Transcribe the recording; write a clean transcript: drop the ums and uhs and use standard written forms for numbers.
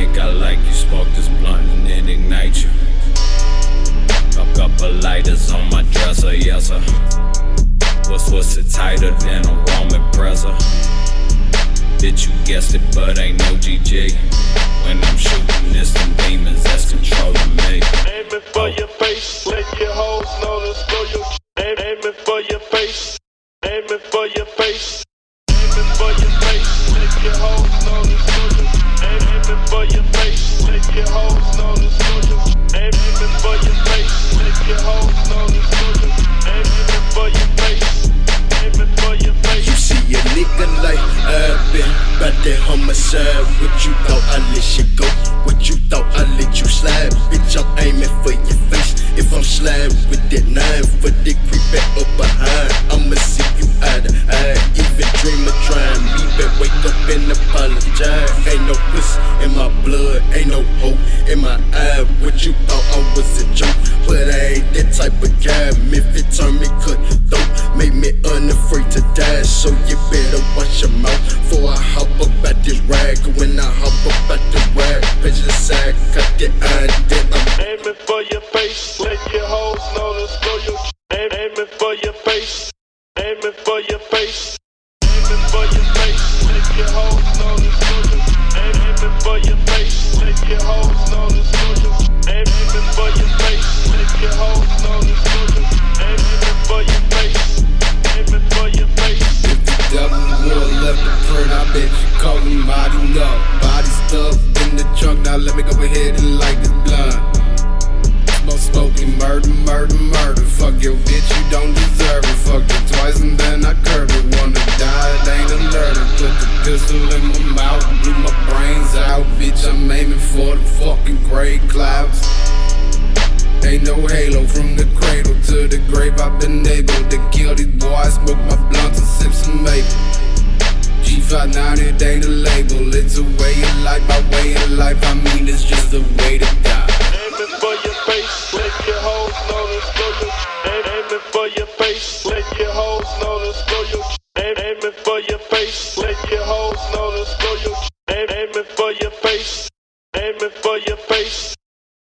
think I like you. Spark this blunt and then ignite you. A couple lighters on my dresser, yes sir. What's it tighter than a Roman presser? Bitch, you guessed it, but ain't no GG. When I'm shooting this, them demons that's controlling me. Aiming for your face, let your hoes know to slow your. Aiming for your face, aiming for your face, aiming for your face, let your hoes know to slow your. Aiming for your face, let your hoes know to slow your. Aiming for your face, let your hoes know to slow your. Aiming for your face, aiming for your face. You see a nigga like been about that homicide. What you thought I let you go? What you thought I let you slide? Bitch, I'm aiming for your face. If I'm sliding with that 9 for the creep back up behind, I'ma see you eye to eye. Even dream of trying me, but wake up and apologize. Ain't no pussy in my blood, ain't no hope in my eye. What you thought I was a joke, but I ain't that type of guy. If it turn me cut throat, make me unafraid to die. So you better watch your mouth before I hop up at this rag. When I hop up at this rag, pitch the side, cut the eye, then I'm aiming for your face, let your hoes know to slow your. Aiming for your face, aiming for your face, aiming for your face, let your hoes know to slow your. Aiming for your face, let your hoes know to slow your. Aiming for your face, let your hoes know to slow your. Aiming for your face, aiming for your face. If the devil would left the print, I bet you call him body up. Body stuff in the trunk, now let me go ahead and light this blunt. Smoking murder, murder, murder. Fuck your bitch, you don't deserve it. Fuck it twice and then I curb it. Wanna die, it ain't alerted. Put the pistol in my mouth, blew my brains out. Bitch, I'm aiming for the fucking gray clouds. Ain't no halo from the cradle to the grave. I've been able to kill these boys, smoke my blunts and sip some maple. G59, it ain't a label, it's a way of life. My way of life, I mean it's just a way to die. Aiming for your face, let your hoes know to slow your. Aiming for your face, let your hoes know to slow your. Aiming for your face, let your hoes know to slow your. Aiming for your face.